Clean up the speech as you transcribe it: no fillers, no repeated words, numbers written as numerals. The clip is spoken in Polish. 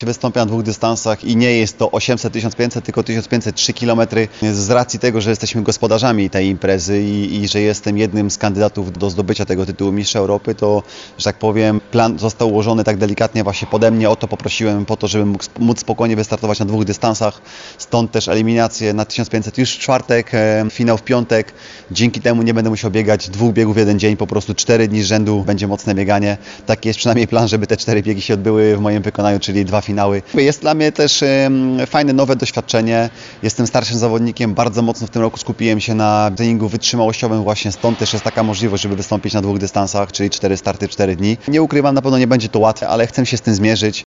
Wystąpię na 2 dystansach i nie jest to 800-1500, tylko 1503 km. Z racji tego, że jesteśmy gospodarzami tej imprezy i że jestem jednym z kandydatów do zdobycia tego tytułu Mistrza Europy, to, że tak powiem, plan został ułożony tak delikatnie właśnie pode mnie. O to poprosiłem, po to, żeby móc spokojnie wystartować na 2 dystansach. Stąd też eliminacje na 1500 już w czwartek, finał w piątek. Dzięki temu nie będę musiał biegać 2 biegów w jeden dzień, po prostu 4 dni z rzędu będzie mocne bieganie. Taki jest przynajmniej plan, żeby te 4 biegi się odbyły w moim wykonaniu, czyli 2 finały. Jest dla mnie też fajne, nowe doświadczenie. Jestem starszym zawodnikiem, bardzo mocno w tym roku skupiłem się na treningu wytrzymałościowym, właśnie stąd też jest taka możliwość, żeby wystąpić na 2 dystansach, czyli 4 starty w 4 dni. Nie ukrywam, na pewno nie będzie to łatwe, ale chcę się z tym zmierzyć.